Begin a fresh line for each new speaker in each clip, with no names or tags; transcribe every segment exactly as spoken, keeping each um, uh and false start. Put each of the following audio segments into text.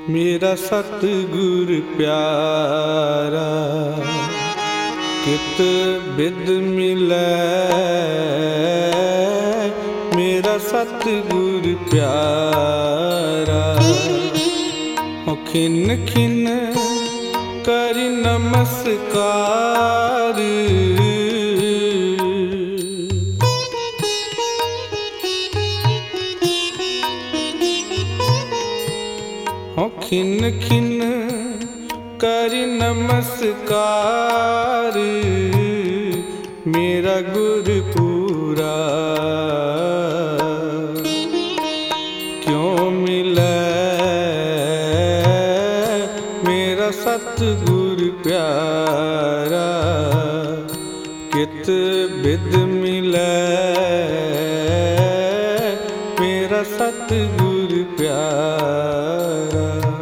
मेरा सतगुर प्यारा कित बिद मिलै। मेरा सतगुर प्यारा खिन खिन कर नमस्कार। खिन खिन कर नमस्कार। मेरा गुर पूरा क्यों मिलै। मेरा सतगुर प्यारा कित बिद मिलै। मेरा सतगुर प्यारा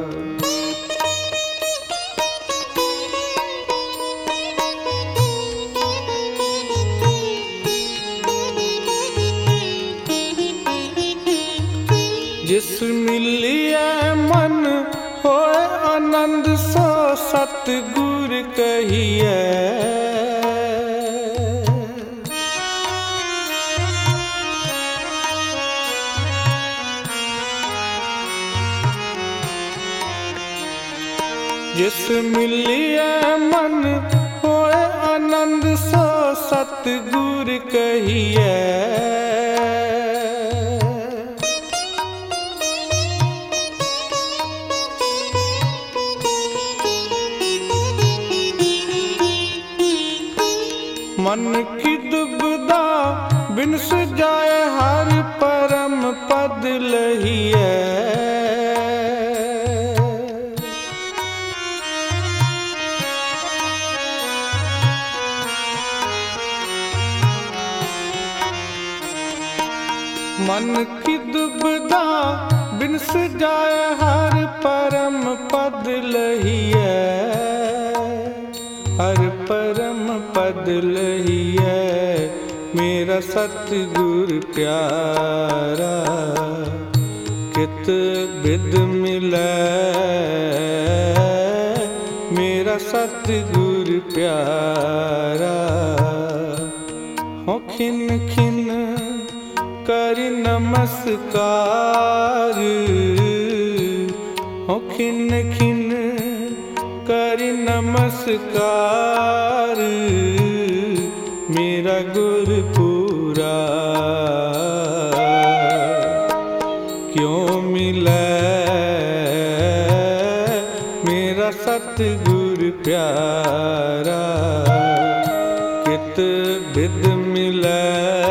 जिस मिलिया मन होए आनंद सो सतगुर कहिए। जिस मिलिया मन होए आनंद सो सतगुर कहिए। मन की दुबदा बिन सुजाए हर परम पद लहिए। मन की दुबदा बिन सुजाए हर परम पद लहिए। हर परम पद लहिए। मेरा सतगुर प्यारा कित बिद मिलै। मेरा सतगुर प्यारा हो खिन खिन कर नमस्कार। हो खिन खिन कर नमस्कार। मेरा गुर पूरा क्यों मिलै। मेरा सतगुर प्यारा कित बिद मिलै।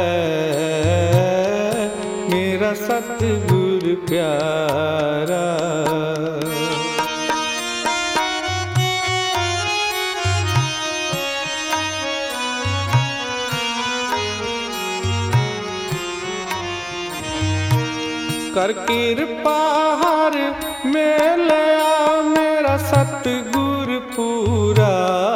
मेरा सतगुर प्यारा कर कृपा हर मिलया। मेरा सतगुर पूरा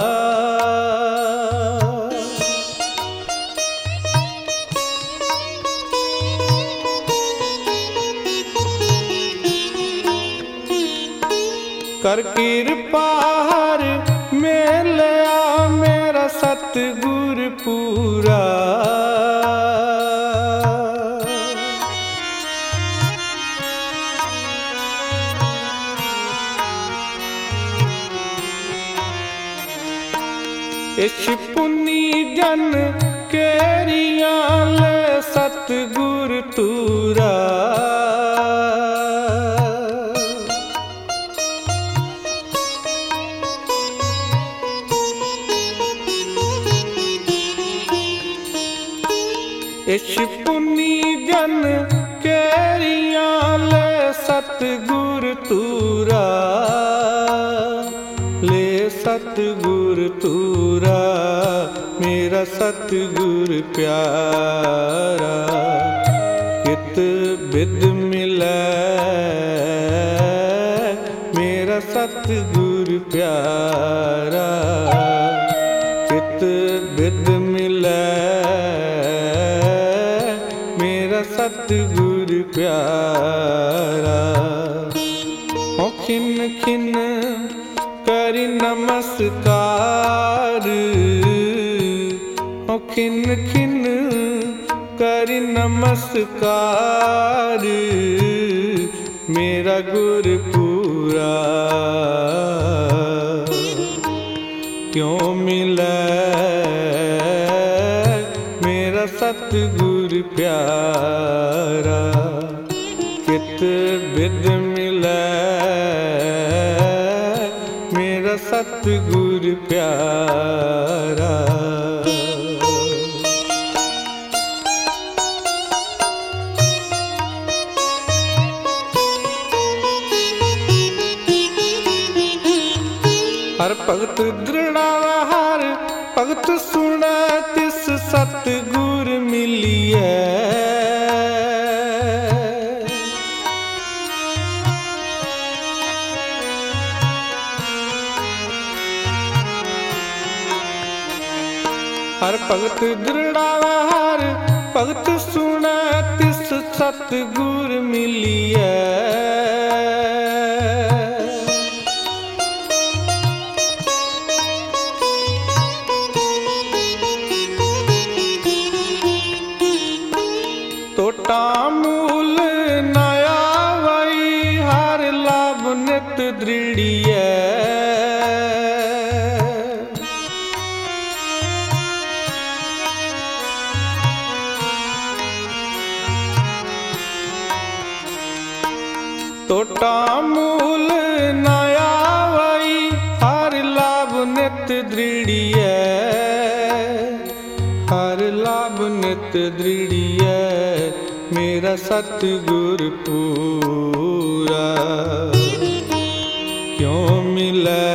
कर कृपा हर मिलया। मेरा सतगुर पूरा इस पुनी जन केरियां ले सतगुर तूरा। इस पुनी जन केरियां ले सतगुर तूरा। ले सतगुर तूरा। मेरा सतगुर प्यारा कित बिद मिलै। मेरा सतगुर प्यारा कित बिद मिलै। मेरा सतगुर प्यारा खिन खिन करि नमस्कार, ओ खिन खिन करि नमस्कार, मेरा गुरपुरा क्यों मिलै मेरा सतगुर प्यारा। कित बिद मिलै मेरा सतगुर प्यारा। हर भगत दृढ़ावा हर भगत सुनै तिस सतगुर मिलियै। हर भगत दृढ़ावा हर भगत सुनै तिस सतगुर मिलियै। टोटा मूल न आवई हर लाभ नित दृढ़ियै। टोटा मूल न आवई हर लाभ नित दृढ़ियै। हर लाभ नित दृढ़ियै मेरा सतगुर पूरा क्यों मिलै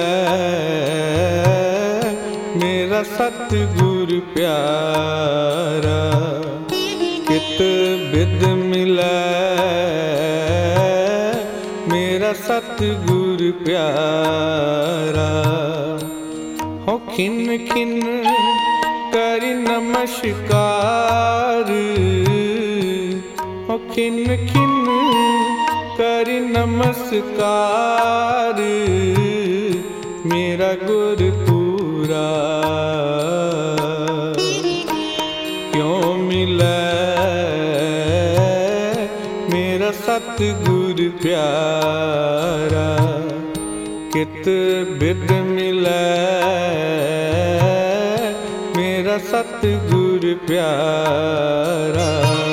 मेरा सतगुर प्यारा। कित बिद मिलै मेरा सतगुर प्यारा। हो खिन खिन करि नमस्कार, हो खिन खिन करि नमस्कार, मेरा गुरपुरा क्यों मिलै मेरा सतगुर प्यारा। कित बिद मिलै मेरा सतगुर प्यारा।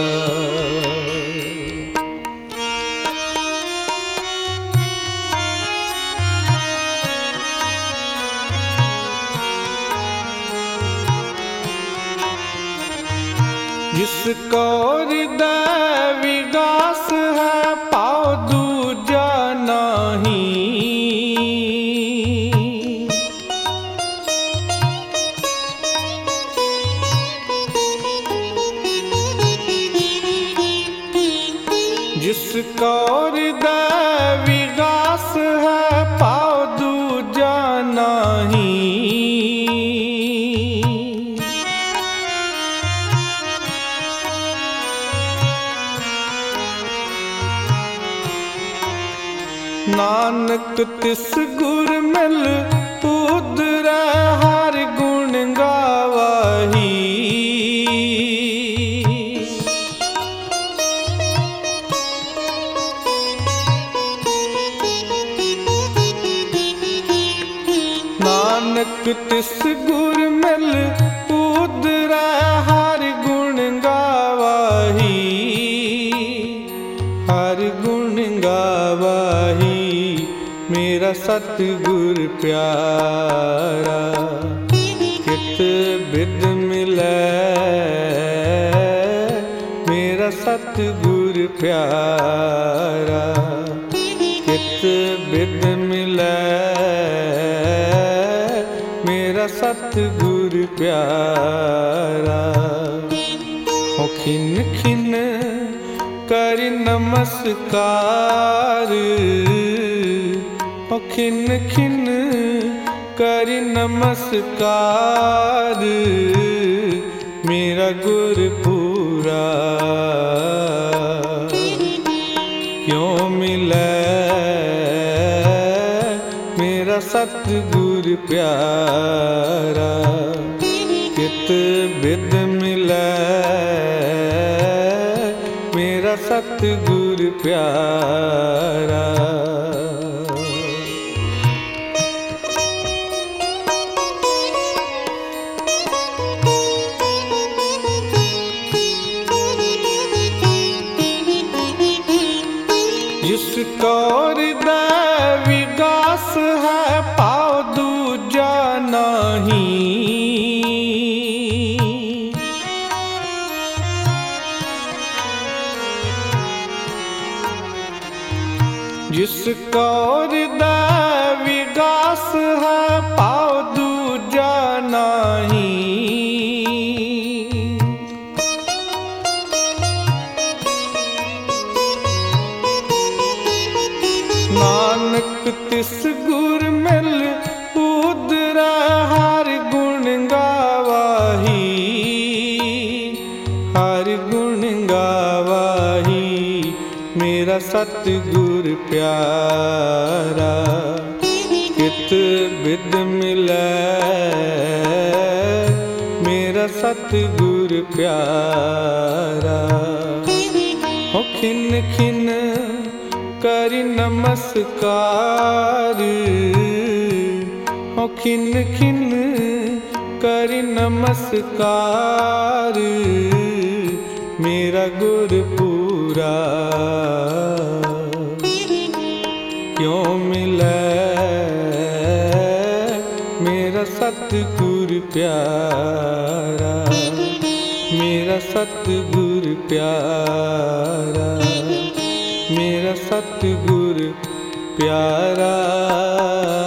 जिसको हृदय विगास है पाओ दूजा नहीं। जिसको हृदय विगास है पाओ दूजा नहीं। नानक तिस गुर मिल उदरै हर गुण गावही। नानक तिस गुर मिल उदरै हर गुण गावही। हर गुण गावही मेरा सतगुर प्यारा। कित बिद मिलै मेरा सतगुर प्यारा। कित बिद मिलै मेरा सतगुर प्यारा। हो खिन खिन करि नमस्कार, हो खिन खिन करि नमस्कार, मेरा गुरपुरा क्यों मिलै मेरा सतगुर प्यारा। कित बिद मिलै मेरा सतगुर प्यारा। जिस कौर दा विगास है पाओ दूजा नहीं। जिस कौर दा विगास है पाओ दूजा नहीं। नानक तिस गुर मिल उदरा हर गुण गावाही। हर गुण गावाही मेरा सतगुर प्यारा। कित बिद मिलै मेरा सतगुर प्यारा। हो खिन खिन करि नमस्कार। हो खिन खिन करि नमस्कार मेरा गुर पूरा। क्यों मिलै मेरा सतगुर प्यारा। मेरा सतगुर प्यारा। मेरा सतगुर प्यारा।